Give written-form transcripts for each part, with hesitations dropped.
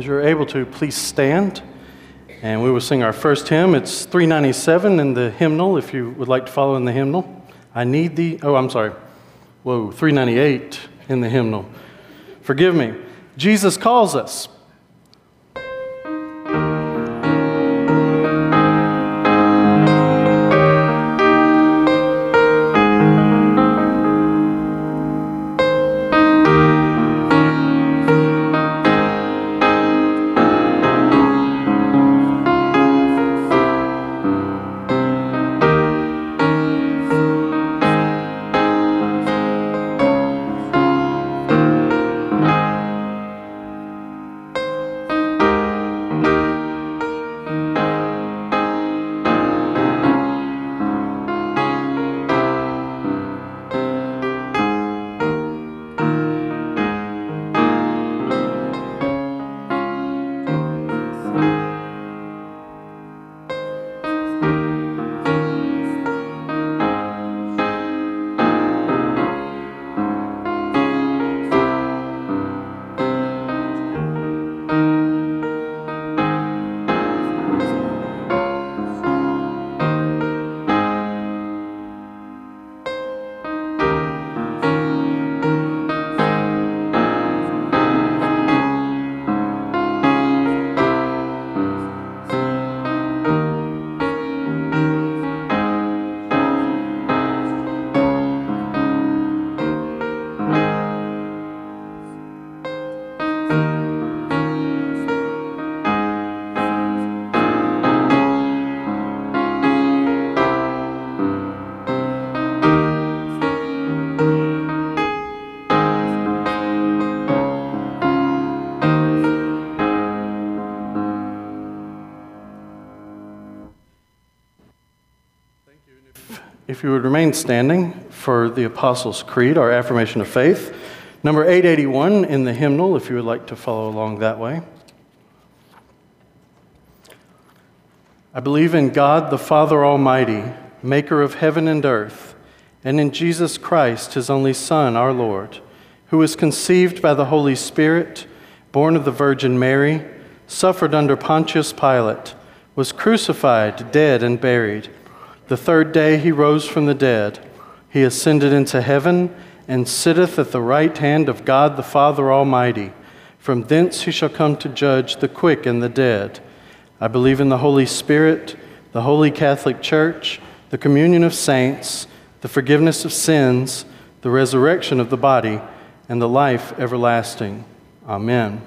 as you're able to, please stand, and we will sing our first hymn. It's 397 in the hymnal, if you would like to follow in the hymnal. I need thee. Oh, I'm sorry. Whoa, 398 in the hymnal. Forgive me. Jesus calls us. If you would remain standing for the Apostles' Creed, our affirmation of faith, number 881 in the hymnal, if you would like to follow along that way. I believe in God, the Father Almighty, maker of heaven and earth, and in Jesus Christ, his only Son, our Lord, who was conceived by the Holy Spirit, born of the Virgin Mary, suffered under Pontius Pilate, was crucified, dead, and buried. The third day he rose from the dead. He ascended into heaven and sitteth at the right hand of God the Father Almighty. From thence he shall come to judge the quick and the dead. I believe in the Holy Spirit, the Holy Catholic Church, the communion of saints, the forgiveness of sins, the resurrection of the body, and the life everlasting. Amen.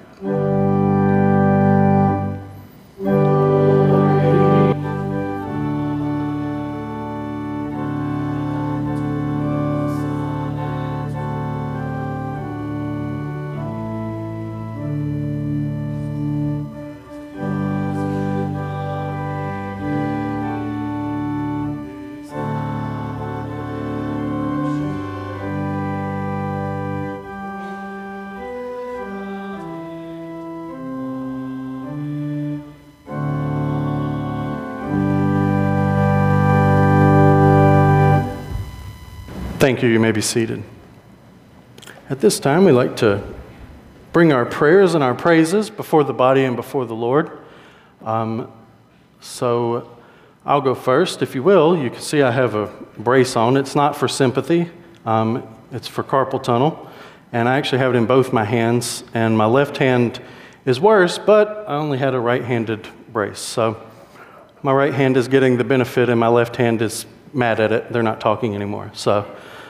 Thank you. You may be seated. At this time, we like to bring our prayers and our praises before the body and before the Lord. So I'll go first, if you will. You can see I have a brace on. It's not for sympathy. It's for carpal tunnel. And I actually have it in both my hands. And my left hand is worse, but I only had a right-handed brace. So my right hand is getting the benefit, and my left hand is mad at it. They're not talking anymore. So,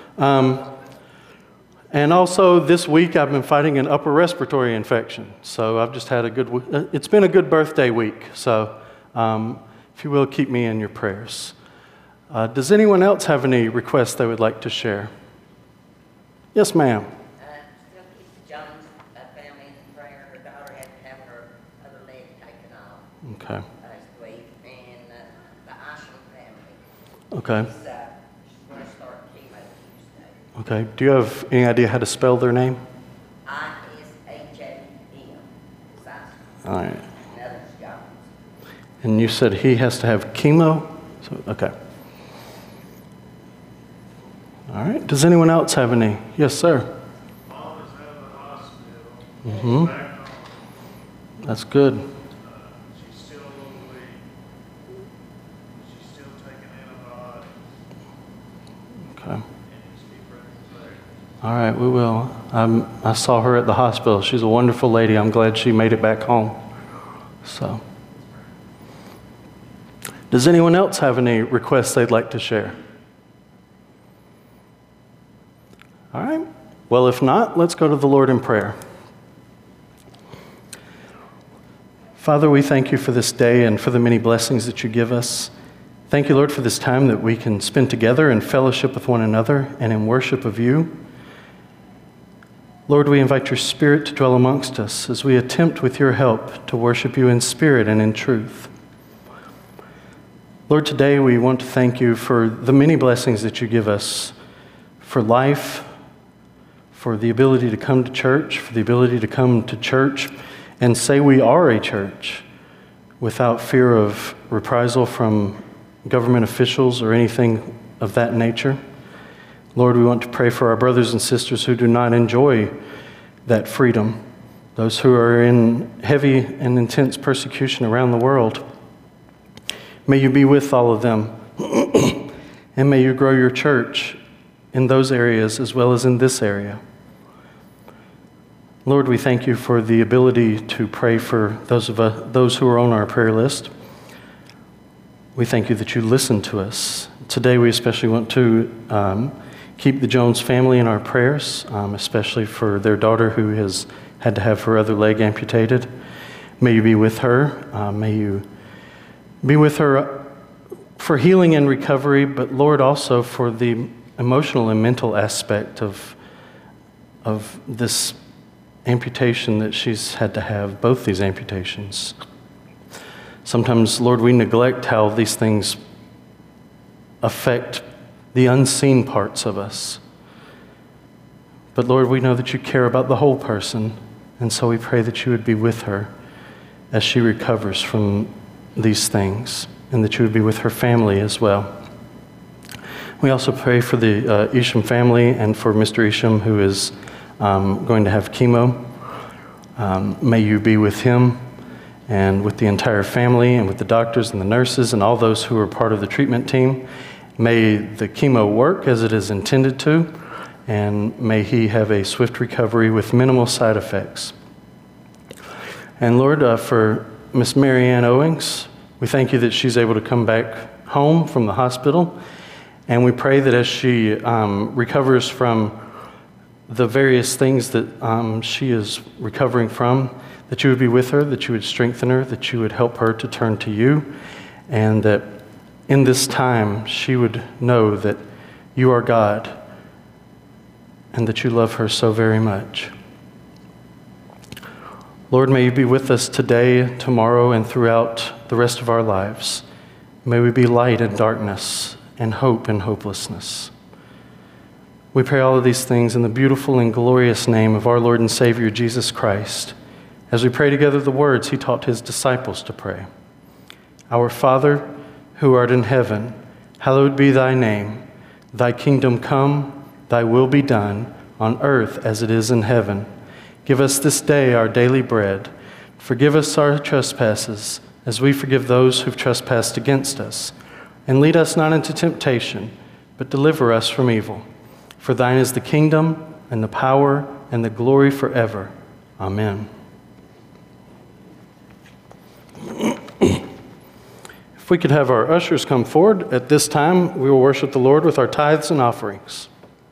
and also this week I've been fighting an upper respiratory infection. So I've just had it's been a good birthday week. So if you will, keep me in your prayers. Does anyone else have any requests they would like to share? Yes, ma'am. Still keep the Jones family in prayer. Her daughter had to have her other leg taken off. Okay. Last week. And the Ashland family. Okay. She's going to start chemo Tuesday. Okay. Do you have any idea how to spell their name? I-S-H-A-M. All right. Another's Jones. And you said he has to have chemo? So, okay. All right. Does anyone else have any? Yes, sir. Mom is at the hospital. Mm-hmm. Back That's good. She's still a little weak. She's still taking antibiotics. Okay. And just keep praying for her. All right, we will. I saw her at the hospital. She's a wonderful lady. I'm glad she made it back home. So, does anyone else have any requests they'd like to share? All right. Well, if not, let's go to the Lord in prayer. Father, we thank you for this day and for the many blessings that you give us. Thank you, Lord, for this time that we can spend together in fellowship with one another and in worship of you. Lord, we invite your Spirit to dwell amongst us as we attempt with your help to worship you in spirit and in truth. Lord, today we want to thank you for the many blessings that you give us, for life, for the ability to come to church, for the ability to come to church and say we are a church without fear of reprisal from government officials or anything of that nature. Lord, we want to pray for our brothers and sisters who do not enjoy that freedom, those who are in heavy and intense persecution around the world. May you be with all of them, and may you grow your church in those areas as well as in this area. Lord, we thank you for the ability to pray for those who are on our prayer list. We thank you that you listen to us. Today we especially want to keep the Jones family in our prayers, especially for their daughter who has had to have her other leg amputated. May you be with her. May you be with her for healing and recovery, but Lord, also for the emotional and mental aspect of this amputation that she's had to have, both these amputations. Sometimes, Lord, we neglect how these things affect the unseen parts of us. But Lord, we know that you care about the whole person, and so we pray that you would be with her as she recovers from these things, and that you would be with her family as well. We also pray for the Isham family and for Mr. Isham, who is going to have chemo. May you be with him and with the entire family and with the doctors and the nurses and all those who are part of the treatment team. May the chemo work as it is intended to, and may he have a swift recovery with minimal side effects. And Lord, for Miss Marianne Owings, we thank you that she's able to come back home from the hospital, and we pray that as she recovers from the various things that she is recovering from, that you would be with her, that you would strengthen her, that you would help her to turn to you, and that in this time she would know that you are God and that you love her so very much. Lord, may you be with us today, tomorrow, and throughout the rest of our lives. May we be light in darkness and hope in hopelessness. We pray all of these things in the beautiful and glorious name of our Lord and Savior, Jesus Christ, as we pray together the words he taught his disciples to pray. Our Father, who art in heaven, hallowed be thy name. Thy kingdom come, thy will be done, on earth as it is in heaven. Give us this day our daily bread. Forgive us our trespasses, as we forgive those who've trespassed against us. And lead us not into temptation, but deliver us from evil. For thine is the kingdom, and the power, and the glory forever. Amen. If we could have our ushers come forward at this time, we will worship the Lord with our tithes and offerings.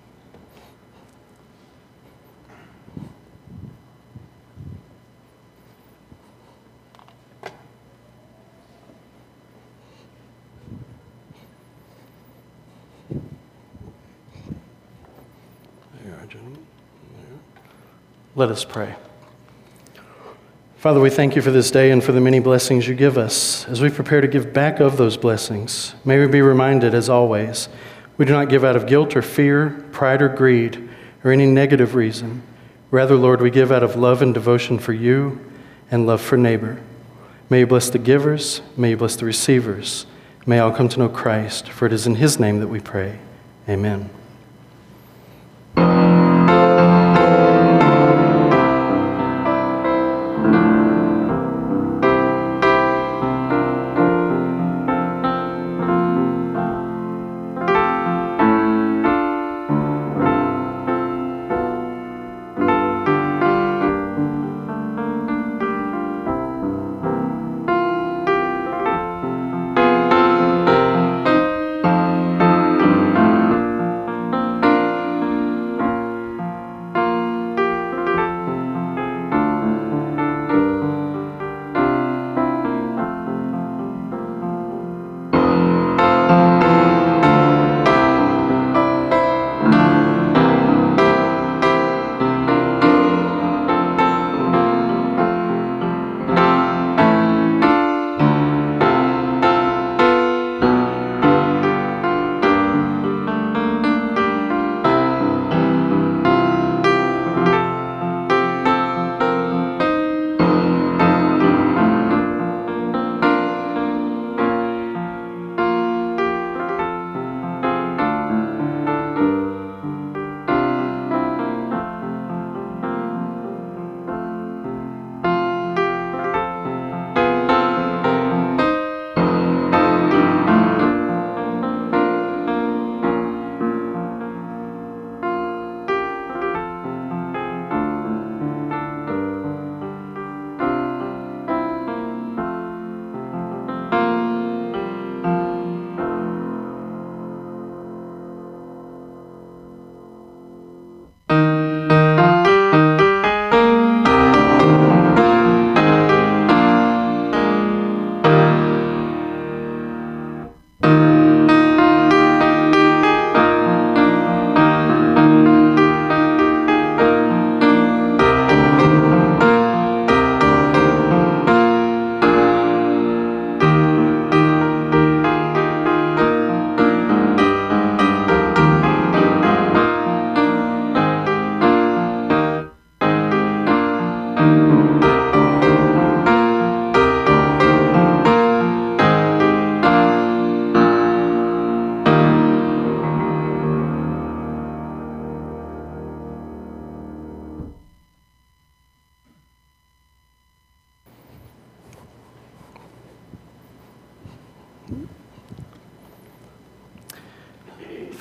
There you are, gentlemen. Let us pray. Father, we thank you for this day and for the many blessings you give us. As we prepare to give back of those blessings, may we be reminded, as always, we do not give out of guilt or fear, pride or greed, or any negative reason. Rather, Lord, we give out of love and devotion for you and love for neighbor. May you bless the givers, may you bless the receivers. May all come to know Christ, for it is in his name that we pray. Amen.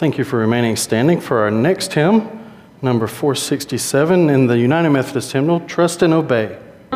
Thank you for remaining standing for our next hymn, number 467 in the United Methodist hymnal, Trust and Obey.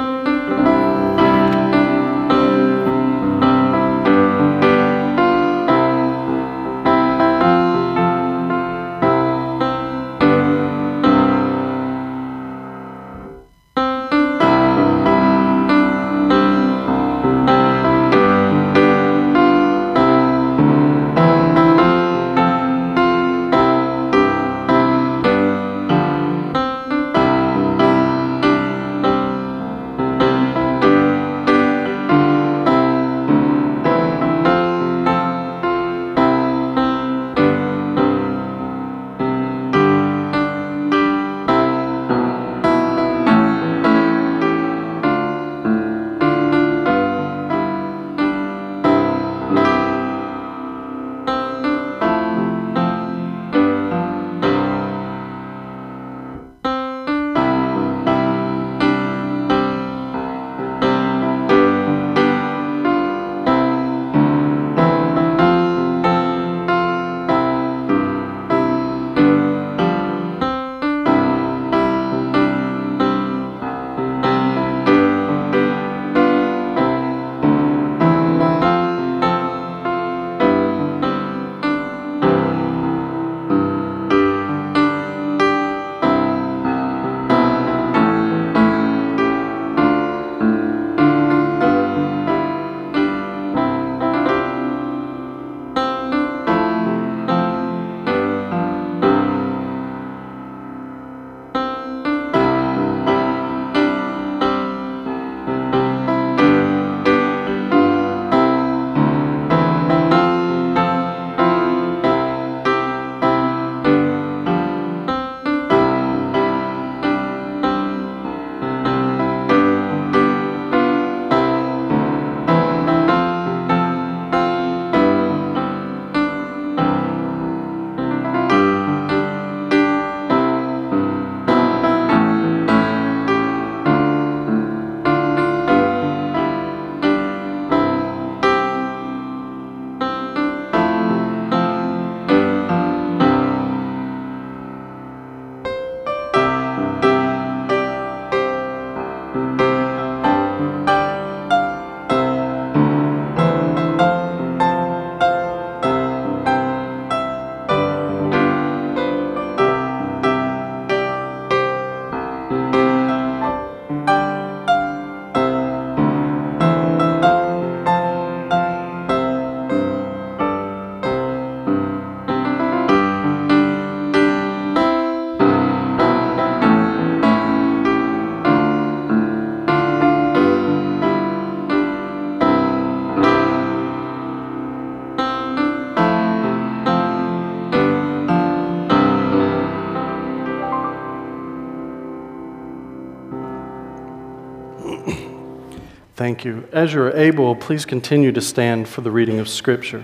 Thank you. As you are able, please continue to stand for the reading of Scripture.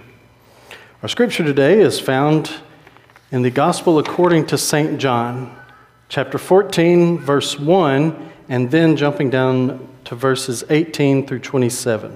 Our Scripture today is found in the Gospel according to St. John, chapter 14, verse 1, and then jumping down to verses 18 through 27.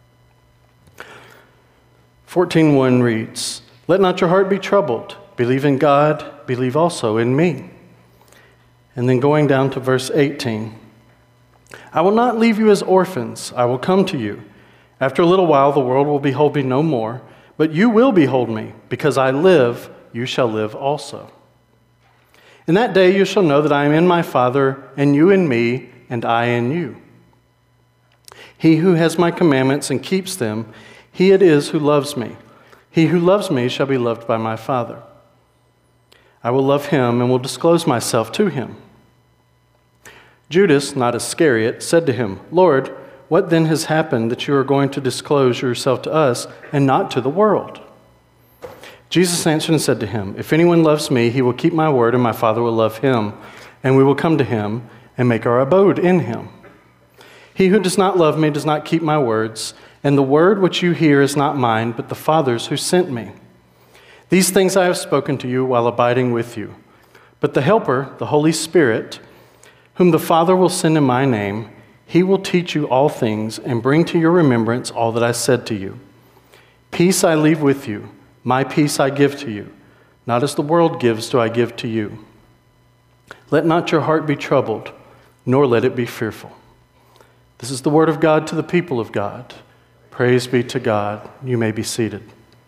14:1 reads, "Let not your heart be troubled. Believe in God, believe also in me." And then going down to verse 18, "I will not leave you as orphans. I will come to you. After a little while, the world will behold me no more, but you will behold me. Because I live, you shall live also. In that day you shall know that I am in my Father, and you in me, and I in you. He who has my commandments and keeps them, he it is who loves me. He who loves me shall be loved by my Father. I will love him and will disclose myself to him." Judas, not Iscariot, said to him, "Lord, what then has happened that you are going to disclose yourself to us and not to the world?" Jesus answered and said to him, "If anyone loves me, he will keep my word, and my Father will love him, and we will come to him and make our abode in him. He who does not love me does not keep my words, and the word which you hear is not mine, but the Father's who sent me. These things I have spoken to you while abiding with you. But the Helper, the Holy Spirit, whom the Father will send in my name, he will teach you all things and bring to your remembrance all that I said to you. Peace I leave with you, my peace I give to you. Not as the world gives do I give to you. Let not your heart be troubled, nor let it be fearful. This is the word of God to the people of God. Praise be to God. You may be seated.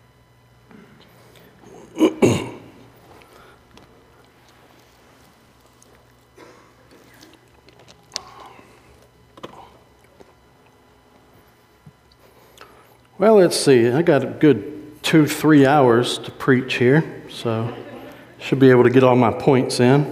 Well, let's see. I got a good 2-3 hours to preach here, so should be able to get all my points in.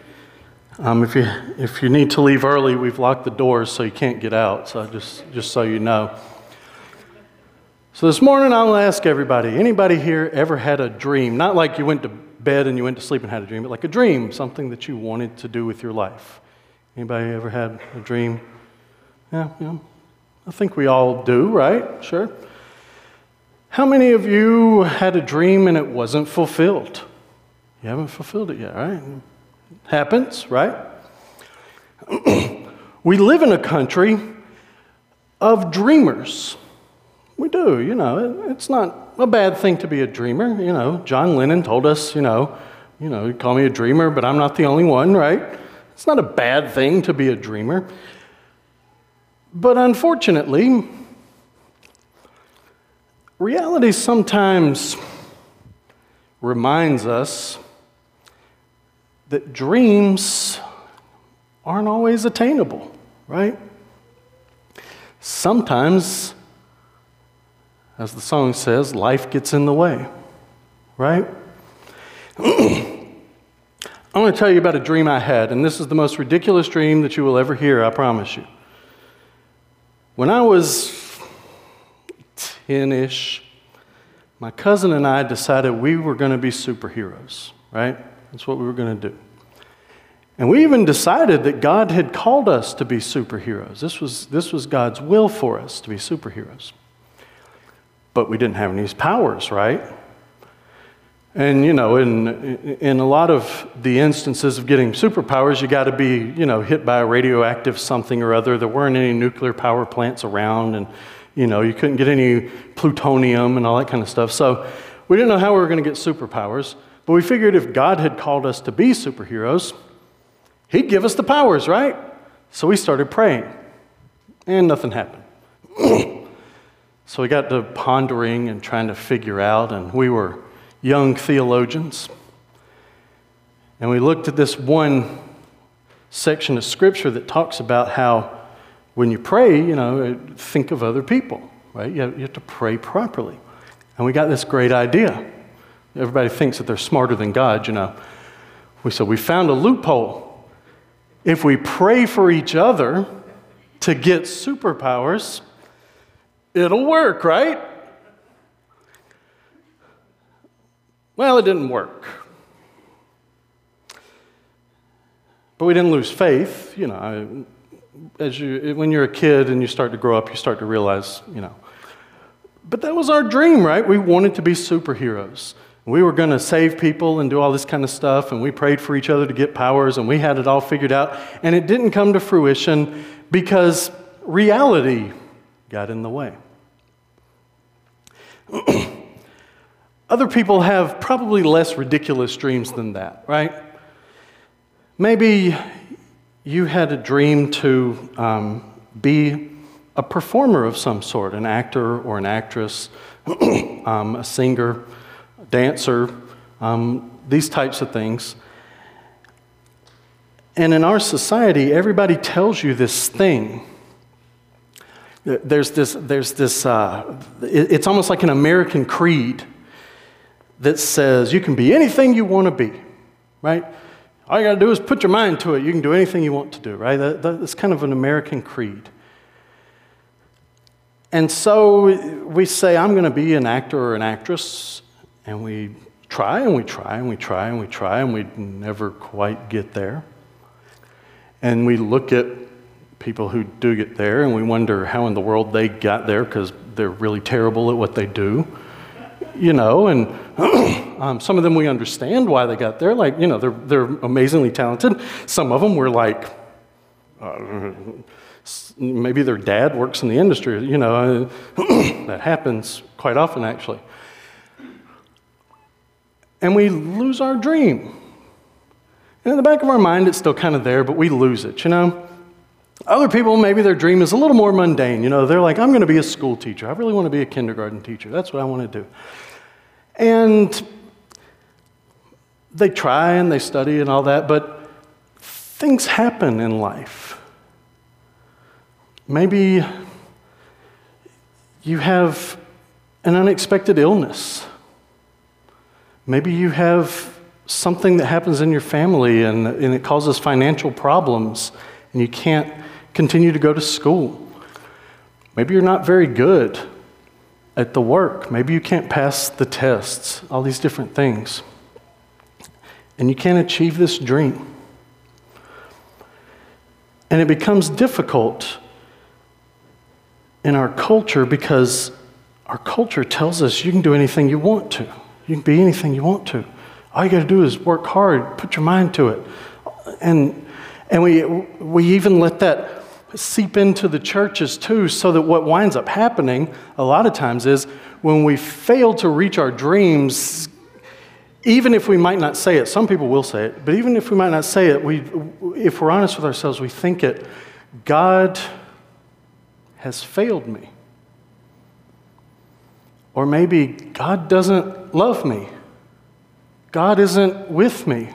If you need to leave early, we've locked the doors so you can't get out. So just so you know. So this morning I'll ask everybody. Anybody here ever had a dream? Not like you went to bed and you went to sleep and had a dream, but like a dream, something that you wanted to do with your life. Anybody ever had a dream? Yeah. I think we all do, right? Sure. How many of you had a dream and it wasn't fulfilled? You haven't fulfilled it yet, right? It happens, right? We live in a country of dreamers. We do, it's not a bad thing to be a dreamer. John Lennon told us, you call me a dreamer, but I'm not the only one, right? It's not a bad thing to be a dreamer. But unfortunately, reality sometimes reminds us that dreams aren't always attainable, right? Sometimes, as the song says, life gets in the way, right? I want to tell you about a dream I had, and this is the most ridiculous dream that you will ever hear, I promise you. When I was 10-ish, my cousin and I decided we were going to be superheroes, right? That's what we were going to do. And we even decided that God had called us to be superheroes. This was God's will for us to be superheroes. But we didn't have any powers, right? And, in a lot of the instances of getting superpowers, you got to be, hit by a radioactive something or other. There weren't any nuclear power plants around, and, you couldn't get any plutonium and all that kind of stuff. So we didn't know how we were going to get superpowers, but we figured if God had called us to be superheroes, He'd give us the powers, right? So we started praying, and nothing happened. So we got to pondering and trying to figure out, and we were young theologians. And we looked at this one section of Scripture that talks about how when you pray, think of other people, right? You have to pray properly. And we got this great idea. Everybody thinks that they're smarter than God, we found a loophole. If we pray for each other to get superpowers, it'll work, right? Well, it didn't work. But we didn't lose faith. When you're a kid and you start to grow up, you start to realize, But that was our dream, right? We wanted to be superheroes. We were going to save people and do all this kind of stuff, and we prayed for each other to get powers, and we had it all figured out. And it didn't come to fruition because reality got in the way. Other people have probably less ridiculous dreams than that, right? Maybe you had a dream to be a performer of some sort, an actor or an actress, a singer, a dancer, these types of things. And in our society, everybody tells you this thing. There's this. It's almost like an American creed that says you can be anything you want to be, right? All you got to do is put your mind to it. You can do anything you want to do, right? That's kind of an American creed. And so we say, I'm going to be an actor or an actress, and we try and we try and we try and we try, and we never quite get there. And we look at people who do get there, and we wonder how in the world they got there because they're really terrible at what they do. And some of them we understand why they got there. Like, they're amazingly talented. Some of them were like, maybe their dad works in the industry. That happens quite often, actually. and we lose our dream. And in the back of our mind, it's still kind of there, but we lose it, you know? Other people, maybe their dream is a little more mundane. You know, they're like, I'm going to be a school teacher. I really want to be a kindergarten teacher. That's what I want to do. And they try and they study and all that, but things happen in life. Maybe you have an unexpected illness. Maybe you have something that happens in your family and it causes financial problems and you can't continue to go to school. Maybe you're not very good at the work. Maybe you can't pass the tests, all these different things. And you can't achieve this dream. And it becomes difficult in our culture because our culture tells us you can do anything you want to. You can be anything you want to. All you got to do is work hard, put your mind to it. And we even let that seep into the churches too, so that what winds up happening a lot of times is when we fail to reach our dreams, even if we might not say it, some people will say it, but even if we might not say it, if we're honest with ourselves, we think it, God has failed me. Or maybe God doesn't love me. God isn't with me.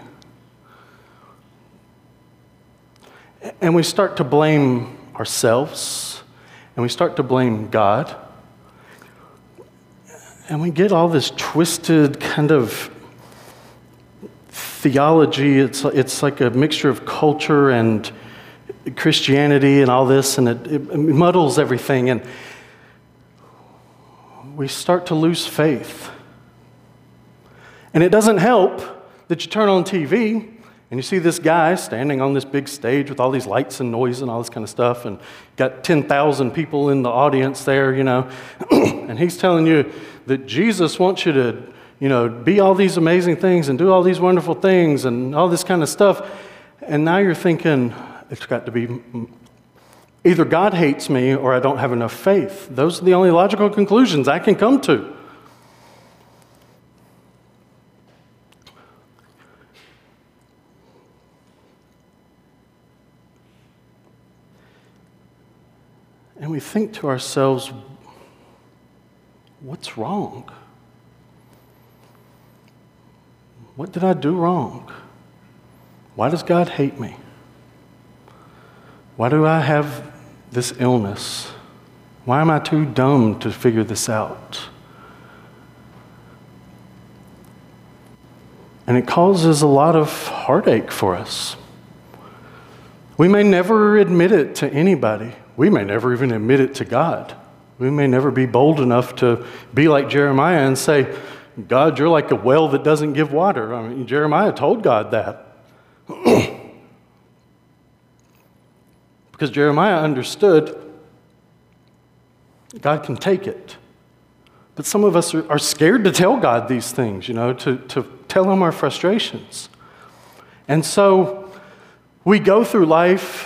And we start to blame ourselves, and we start to blame God. And we get all this twisted kind of theology. It's like a mixture of culture and Christianity and all this, and it muddles everything. And we start to lose faith. And it doesn't help that you turn on TV and you see this guy standing on this big stage with all these lights and noise and all this kind of stuff, and got 10,000 people in the audience there, you know, and he's telling you that Jesus wants you to, you know, be all these amazing things and do all these wonderful things and all this kind of stuff. And now you're thinking, it's got to be either God hates me or I don't have enough faith. Those are the only logical conclusions I can come to. And we think to ourselves, what's wrong? What did I do wrong? Why does God hate me? Why do I have this illness? Why am I too dumb to figure this out? And it causes a lot of heartache for us. We may never admit it to anybody. We may never even admit it to God. We may never be bold enough to be like Jeremiah and say, God, you're like a well that doesn't give water. I mean, Jeremiah told God that. Because Jeremiah understood God can take it. But some of us are scared to tell God these things, you know, to tell him our frustrations. And so we go through life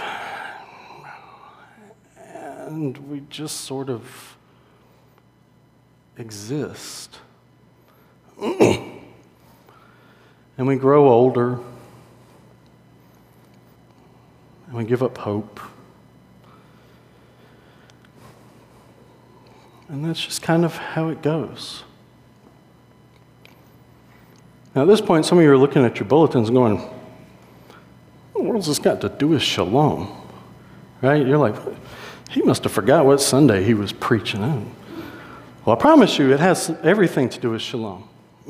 and we just sort of exist. And we grow older, and we give up hope. And that's just kind of how it goes. Now, at this point, some of you are looking at your bulletins and going, what has this got to do with shalom? Right? You're like, he must have forgot what Sunday he was preaching on. Well, I promise you, it has everything to do with shalom.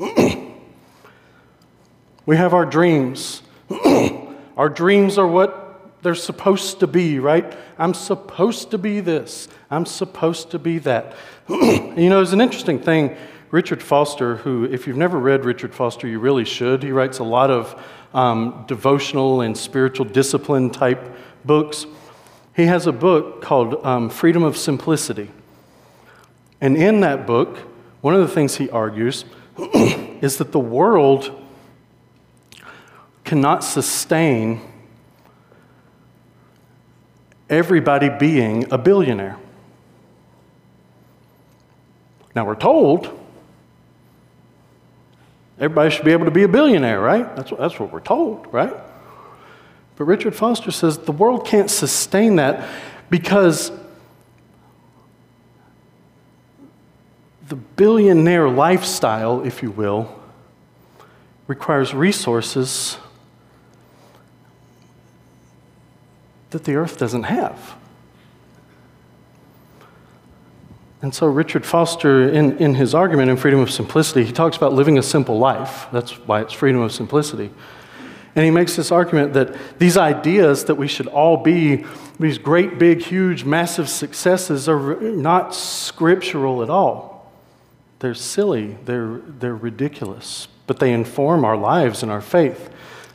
We have our dreams. Our dreams are what they're supposed to be, right? I'm supposed to be this. I'm supposed to be that. You know, it's an interesting thing. Richard Foster, who, if you've never read Richard Foster, you really should. He writes a lot of devotional and spiritual discipline type books. He has a book called Freedom of Simplicity. And in that book, one of the things he argues is that the world cannot sustain everybody being a billionaire. Now we're told Everybody should be able to be a billionaire, right? That's what we're told, right? But Richard Foster says the world can't sustain that because the billionaire lifestyle, if you will, requires resources that the earth doesn't have. And so Richard Foster, in his argument in Freedom of Simplicity, he talks about living a simple life. That's why it's freedom of simplicity. And he makes this argument that these ideas that we should all be these great, big, huge, massive successes are not scriptural at all. They're silly. They're ridiculous. But they inform our lives and our faith.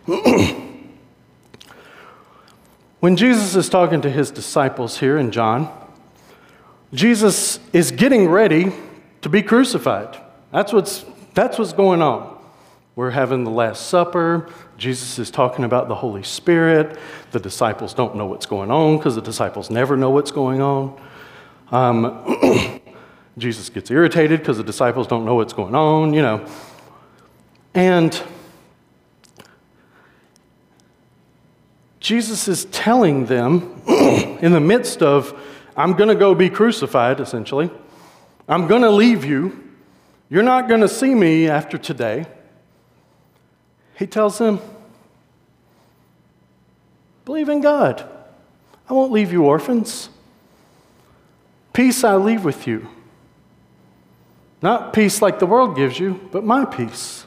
When Jesus is talking to his disciples here in John, Jesus is getting ready to be crucified. That's what's going on. We're having the Last Supper. Jesus is talking about the Holy Spirit. The disciples don't know what's going on because the disciples never know what's going on. Jesus gets irritated because the disciples don't know what's going on, you know. And Jesus is telling them in the midst of, I'm going to go be crucified, essentially. I'm going to leave you. You're not going to see me after today. He tells them, believe in God. I won't leave you orphans. Peace I leave with you. Not peace like the world gives you, but my peace.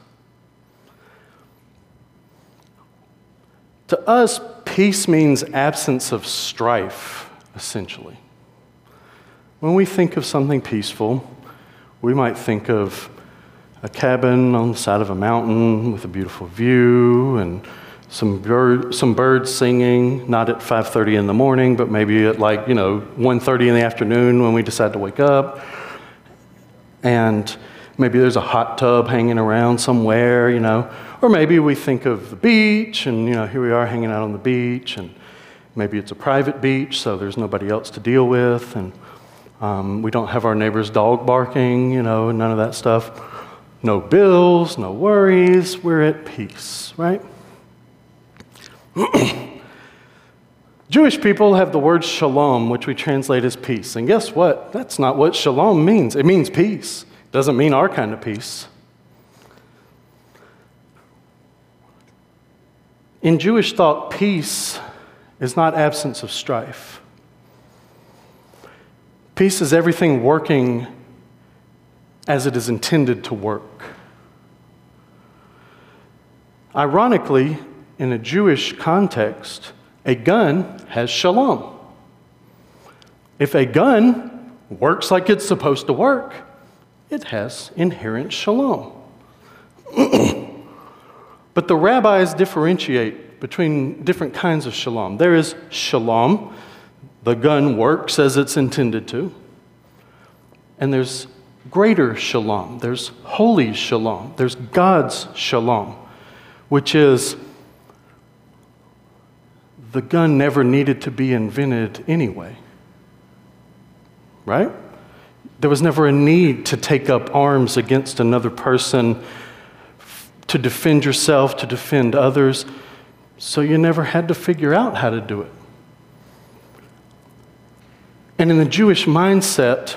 To us, peace means absence of strife, essentially. When we think of something peaceful, we might think of a cabin on the side of a mountain with a beautiful view and some birds singing, not at 5:30 in the morning, but maybe at 1:30 in the afternoon when we decide to wake up. And maybe there's a hot tub hanging around somewhere, Or maybe we think of the beach and, here we are hanging out on the beach and maybe it's a private beach, so there's nobody else to deal with. And we don't have our neighbor's dog barking, none of that stuff. No bills, no worries. We're at peace, right? Jewish people have the word shalom, which we translate as peace. And guess what? That's not what shalom means. It means peace. It doesn't mean our kind of peace. In Jewish thought, peace is not absence of strife. Peace is everything working as it is intended to work. Ironically, in a Jewish context, a gun has shalom. If a gun works like it's supposed to work, it has inherent shalom. But the rabbis differentiate between different kinds of shalom. There is shalom, the gun works as it's intended to. And there's greater shalom, there's holy shalom, there's God's shalom, which is the gun never needed to be invented anyway. Right? There was never a need to take up arms against another person to defend yourself, to defend others. So you never had to figure out how to do it. And in the Jewish mindset,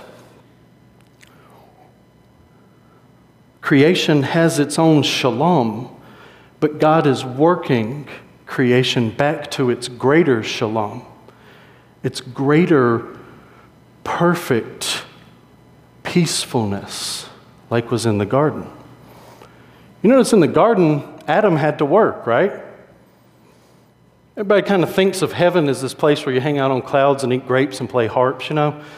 creation has its own shalom, but God is working creation back to its greater shalom, its greater perfect peacefulness, like was in the garden. You notice in the garden, Adam had to work, right? Everybody kind of thinks of heaven as this place where you hang out on clouds and eat grapes and play harps,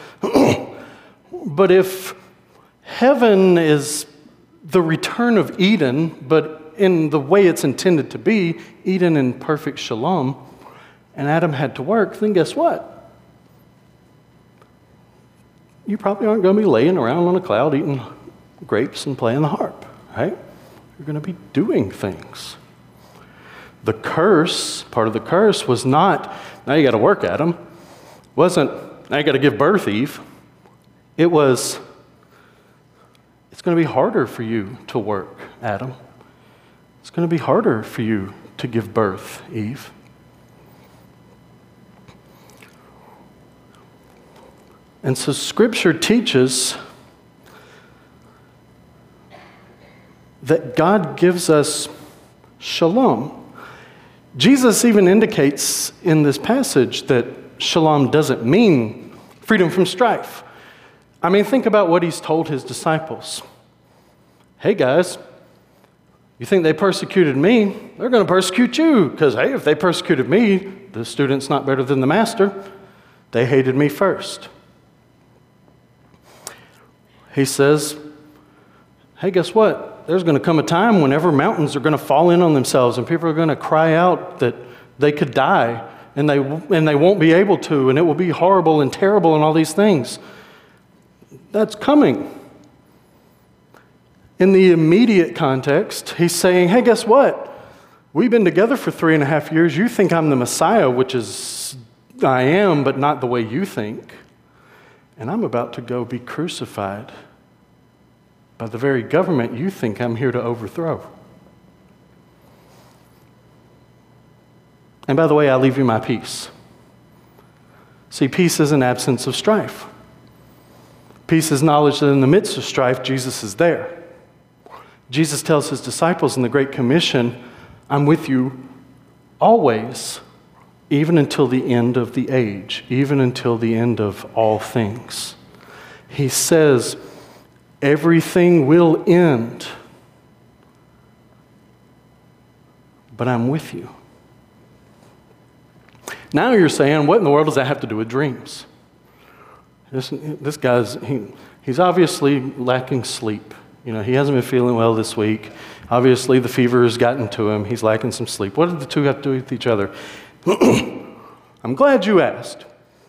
But if heaven is the return of Eden, but in the way it's intended to be, Eden in perfect shalom, and Adam had to work, then guess what? You probably aren't going to be laying around on a cloud eating grapes and playing the harp, right? You're going to be doing things. The curse, part of the curse was not, now you got to work, Adam. Wasn't, now you got to give birth, Eve. It was, it's going to be harder for you to work, Adam. It's going to be harder for you to give birth, Eve. And so Scripture teaches that God gives us shalom. Jesus even indicates in this passage that shalom doesn't mean freedom from strife. I mean, think about what he's told his disciples. Hey guys, you think they persecuted me? They're going to persecute you. Because, hey, if they persecuted me, the student's not better than the master. They hated me first. He says, hey, guess what? There's going to come a time whenever mountains are going to fall in on themselves and people are going to cry out that they could die and they won't be able to, and it will be horrible and terrible and all these things. That's coming. In the immediate context, he's saying, hey, guess what? We've been together for 3.5 years. You think I'm the Messiah, which is I am, but not the way you think. And I'm about to go be crucified by the very government you think I'm here to overthrow. And by the way, I leave you my peace. See, peace is an absence of strife. Peace is knowledge that in the midst of strife, Jesus is there. Jesus tells his disciples in the Great Commission, I'm with you always, even until the end of the age, even until the end of all things. He says, everything will end, but I'm with you. Now you're saying, what in the world does that have to do with dreams? This guy's, he's obviously lacking sleep. You know, he hasn't been feeling well this week. Obviously, the fever has gotten to him. He's lacking some sleep. What do the two have to do with each other? I'm glad you asked.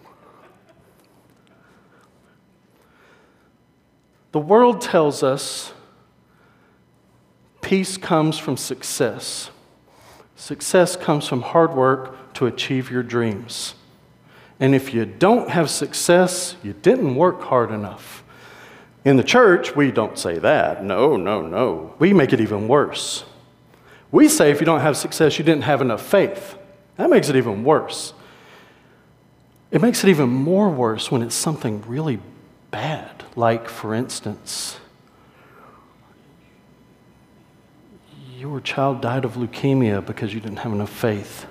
The world tells us peace comes from success. Success comes from hard work to achieve your dreams. And if you don't have success, you didn't work hard enough. In the church, we don't say that. No. We make it even worse. We say if you don't have success, you didn't have enough faith. That makes it even worse. It makes it even more worse when it's something really bad. Like, for instance, your child died of leukemia because you didn't have enough faith.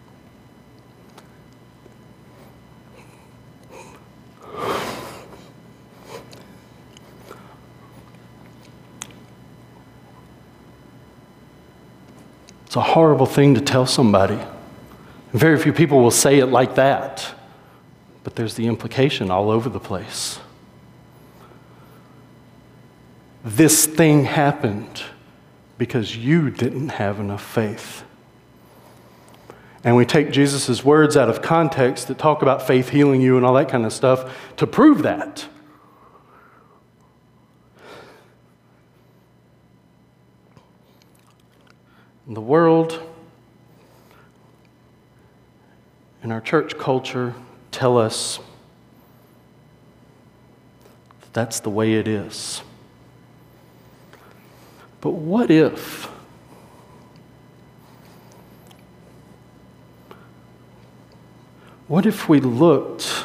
It's a horrible thing to tell somebody. Very few people will say it like that, but there's the implication all over the place. This thing happened because you didn't have enough faith. And we take Jesus' words out of context that talk about faith healing you and all that kind of stuff to prove that. The world and our church culture tell us that that's the way it is. But what if we looked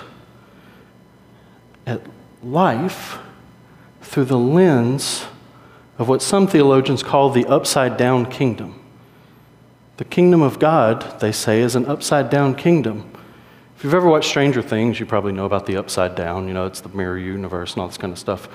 at life through the lens of what some theologians call the upside-down kingdom? The kingdom of God, they say, is an upside-down kingdom. If you've ever watched Stranger Things, you probably know about the upside down. You know, it's the mirror universe and all this kind of stuff.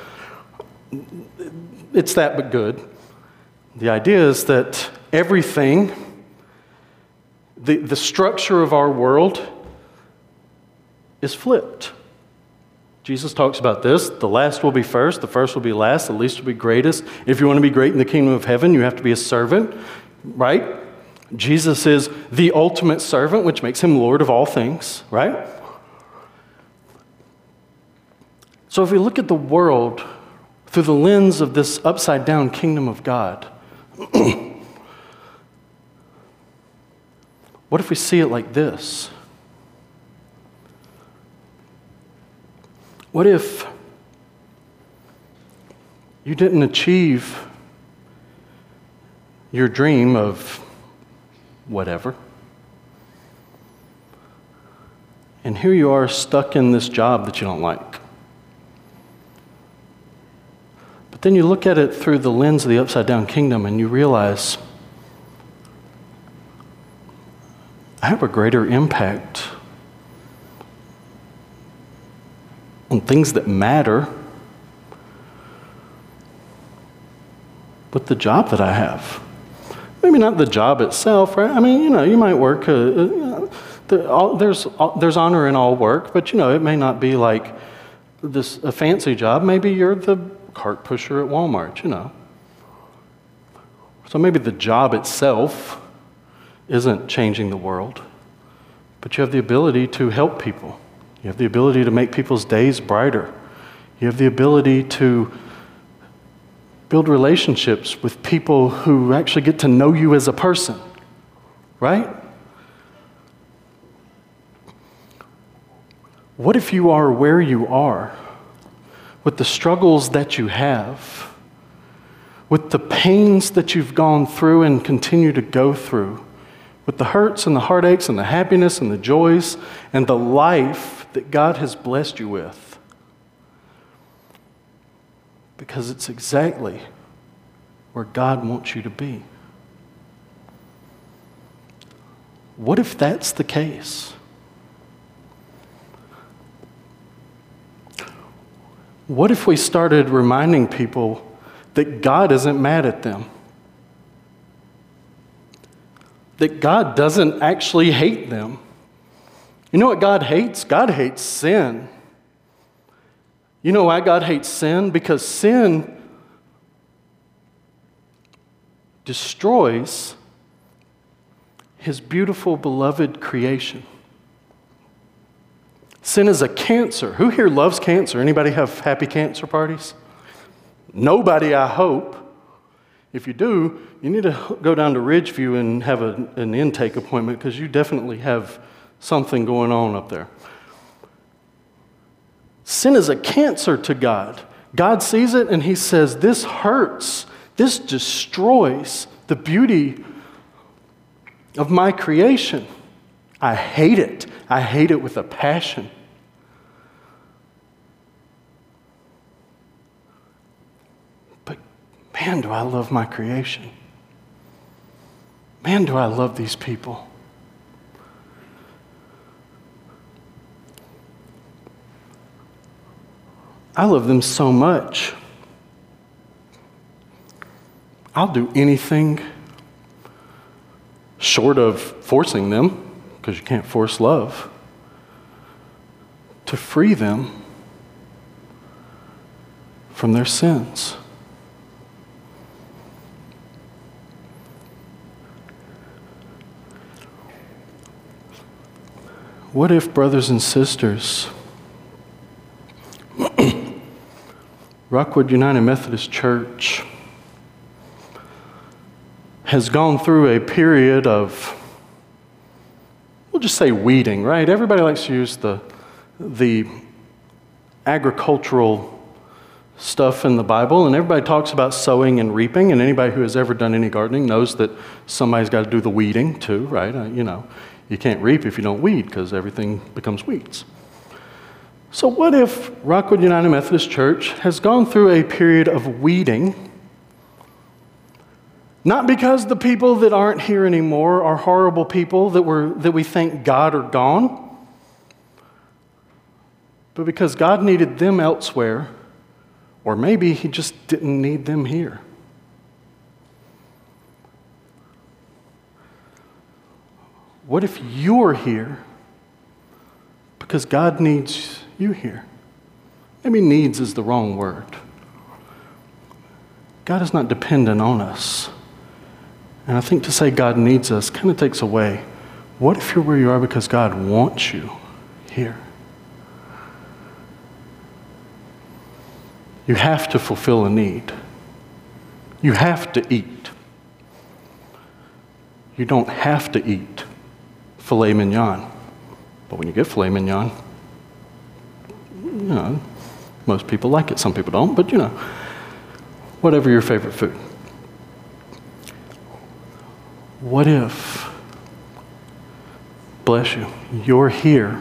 It's that, but good. The idea is that everything, the structure of our world is flipped. Jesus talks about this. The last will be first, the first will be last, the least will be greatest. If you want to be great in the kingdom of heaven, you have to be a servant, right? Jesus is the ultimate servant, which makes him Lord of all things, right? So if we look at the world through the lens of this upside-down kingdom of God, what if we see it like this? What if you didn't achieve your dream of whatever. And here you are stuck in this job that you don't like. But then you look at it through the lens of the upside down kingdom and you realize, I have a greater impact on things that matter with the job that I have. Maybe not the job itself, right? I mean, you might work, there's honor in all work, but it may not be like a fancy job. Maybe you're the cart pusher at Walmart, So maybe the job itself isn't changing the world, but you have the ability to help people. You have the ability to make people's days brighter. You have the ability to build relationships with people who actually get to know you as a person, right? What if you are where you are, with the struggles that you have, with the pains that you've gone through and continue to go through, with the hurts and the heartaches and the happiness and the joys and the life that God has blessed you with? Because it's exactly where God wants you to be. What if that's the case? What if we started reminding people that God isn't mad at them? That God doesn't actually hate them. You know what God hates? God hates sin. You know why God hates sin? Because sin destroys His beautiful, beloved creation. Sin is a cancer. Who here loves cancer? Anybody have happy cancer parties? Nobody, I hope. If you do, you need to go down to Ridgeview and have an intake appointment, because you definitely have something going on up there. Sin is a cancer to God. God sees it and He says, this hurts. This destroys the beauty of my creation. I hate it. I hate it with a passion. But man, do I love my creation. Man, do I love these people. I love them so much. I'll do anything short of forcing them, because you can't force love, to free them from their sins. What if, brothers and sisters, Rockwood United Methodist Church has gone through a period of, we'll just say weeding, right? Everybody likes to use the agricultural stuff in the Bible, and everybody talks about sowing and reaping, and anybody who has ever done any gardening knows that somebody's got to do the weeding too, right? You can't reap if you don't weed, because everything becomes weeds. So what if Rockwood United Methodist Church has gone through a period of weeding, not because the people that aren't here anymore are horrible people that we thank God are gone, but because God needed them elsewhere, or maybe He just didn't need them here. What if you're here because God needs you here? Maybe needs is the wrong word. God is not dependent on us. And I think to say God needs us kind of takes away. What if you're where you are because God wants you here? You have to fulfill a need. You have to eat. You don't have to eat filet mignon. But when you get filet mignon, most people like it. Some people don't, but whatever your favorite food. What if, bless you, you're here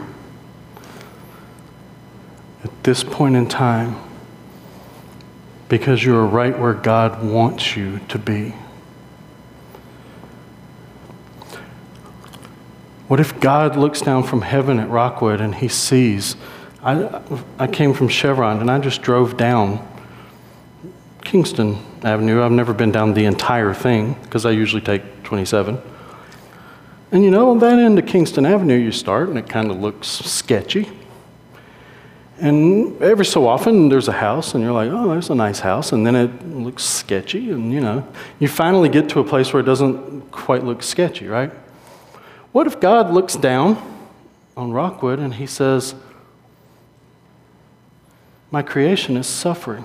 at this point in time because you're right where God wants you to be? What if God looks down from heaven at Rockwood and he sees, I came from Chevron and I just drove down Kingston Avenue. I've never been down the entire thing because I usually take 27. And you know, that end of Kingston Avenue you start and it kind of looks sketchy. And every so often there's a house and you're like, oh, there's a nice house. And then it looks sketchy and you finally get to a place where it doesn't quite look sketchy, right? What if God looks down on Rockwood and he says, my creation is suffering.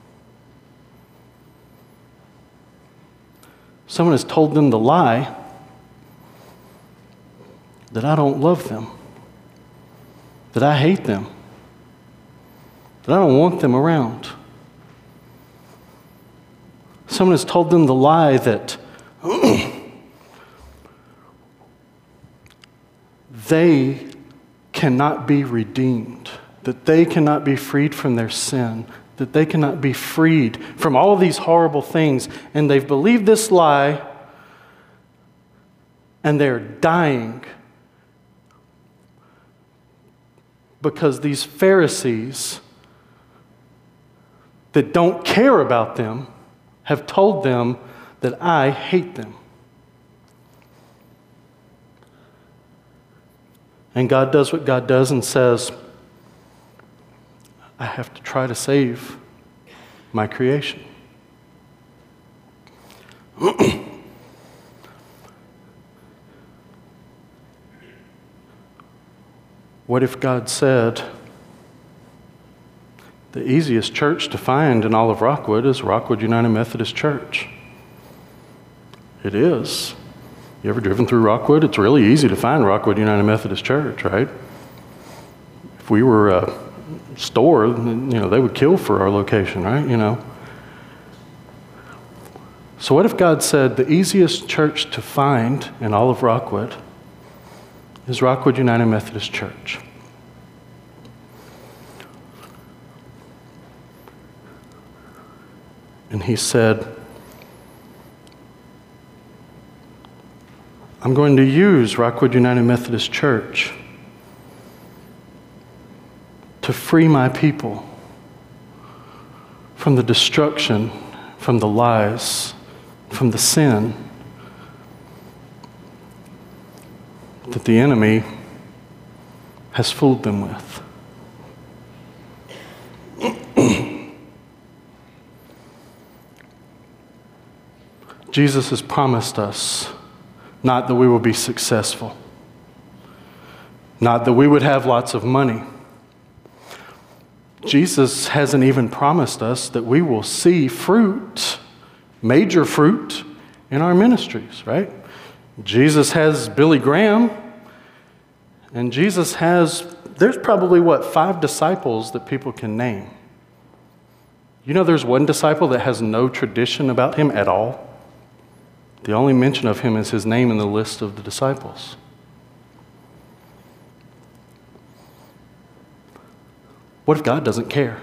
Someone has told them the lie that I don't love them, that I hate them, that I don't want them around. Someone has told them the lie that they cannot be redeemed, that they cannot be freed from their sin, that they cannot be freed from all these horrible things. And they've believed this lie, and they're dying because these Pharisees that don't care about them have told them that I hate them. And God does what God does and says, I have to try to save my creation. What if God said, the easiest church to find in all of Rockwood is Rockwood United Methodist Church? It is. You ever driven through Rockwood? It's really easy to find Rockwood United Methodist Church, right? If we were a store, they would kill for our location, right? So what if God said the easiest church to find in all of Rockwood is Rockwood United Methodist Church? And he said, I'm going to use Rockwood United Methodist Church to free my people from the destruction, from the lies, from the sin that the enemy has fooled them with. Jesus has promised us not that we will be successful, not that we would have lots of money. Jesus hasn't even promised us that we will see fruit, major fruit, in our ministries, right? Jesus has Billy Graham, and Jesus has, there's probably, 5 disciples that people can name. There's one disciple that has no tradition about him at all. The only mention of him is his name in the list of the disciples. What if God doesn't care?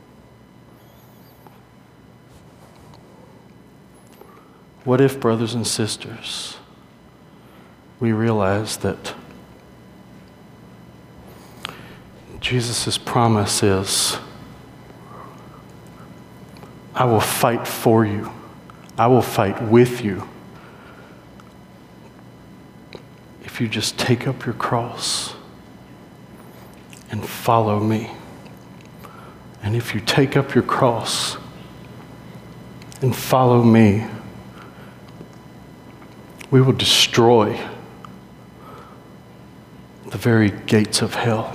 What if, brothers and sisters, we realize that Jesus' promise is, I will fight for you. I will fight with you. If you just take up your cross and follow me. And if you take up your cross and follow me, we will destroy the very gates of hell.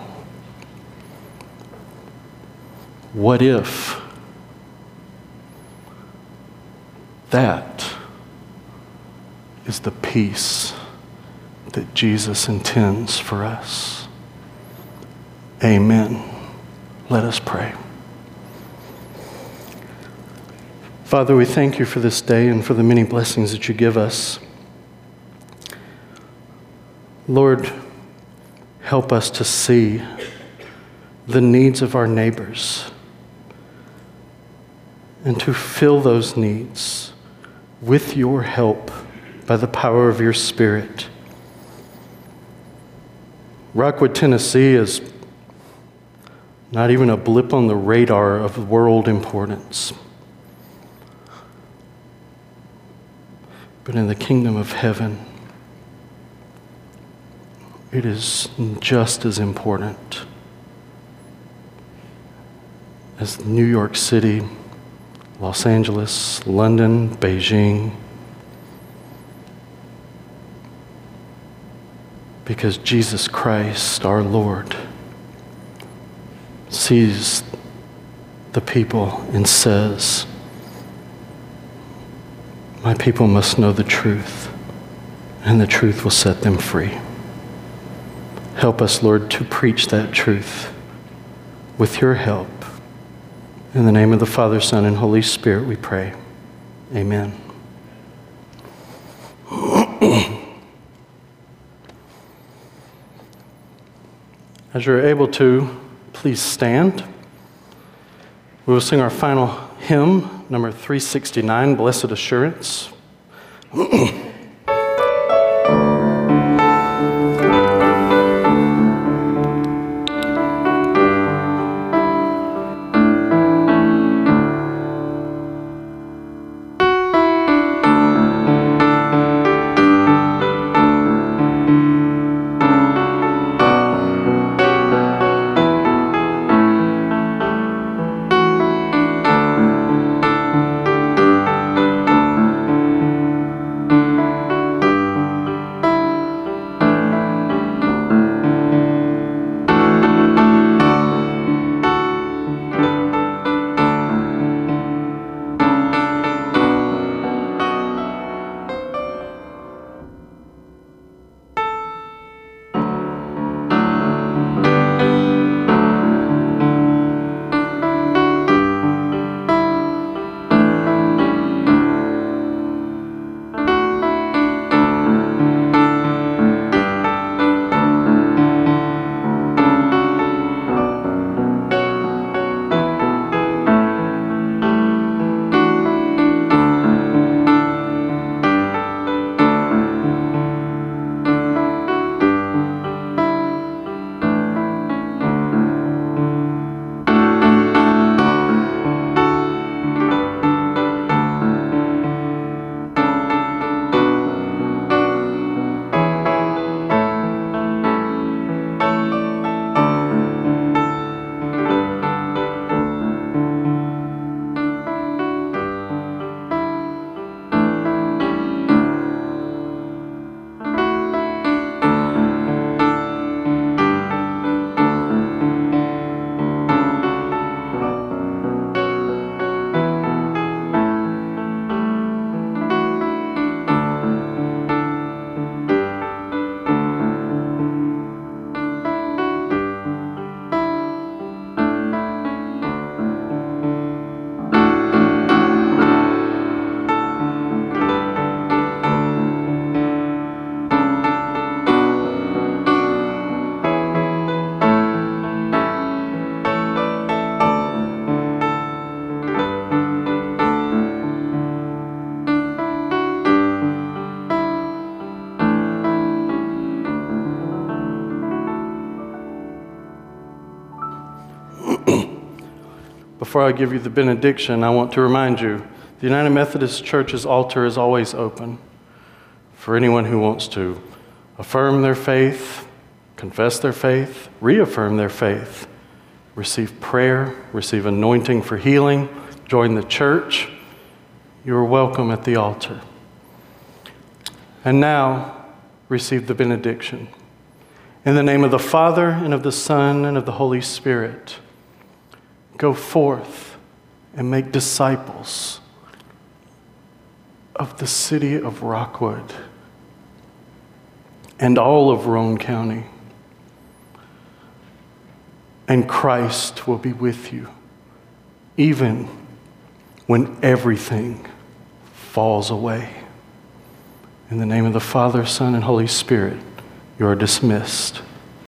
What if that is the peace that Jesus intends for us? Amen. Let us pray. Father, we thank you for this day and for the many blessings that you give us. Lord, help us to see the needs of our neighbors and to fill those needs with your help by the power of your Spirit. Rockwood, Tennessee is not even a blip on the radar of world importance. But in the kingdom of heaven, it is just as important as New York City, Los Angeles, London, Beijing, because Jesus Christ, our Lord, sees the people and says, my people must know the truth, and the truth will set them free. Help us, Lord, to preach that truth with your help. In the name of the Father, Son, and Holy Spirit, we pray. Amen. As you're able to, please stand. We will sing our final hymn, number 369, Blessed Assurance. Before I give you the benediction, I want to remind you, the United Methodist Church's altar is always open for anyone who wants to affirm their faith, confess their faith, reaffirm their faith, receive prayer, receive anointing for healing, join the church. You are welcome at the altar. And now, receive the benediction. In the name of the Father, and of the Son, and of the Holy Spirit, go forth and make disciples of the city of Rockwood and all of Roane County. And Christ will be with you, even when everything falls away. In the name of the Father, Son, and Holy Spirit, You are dismissed.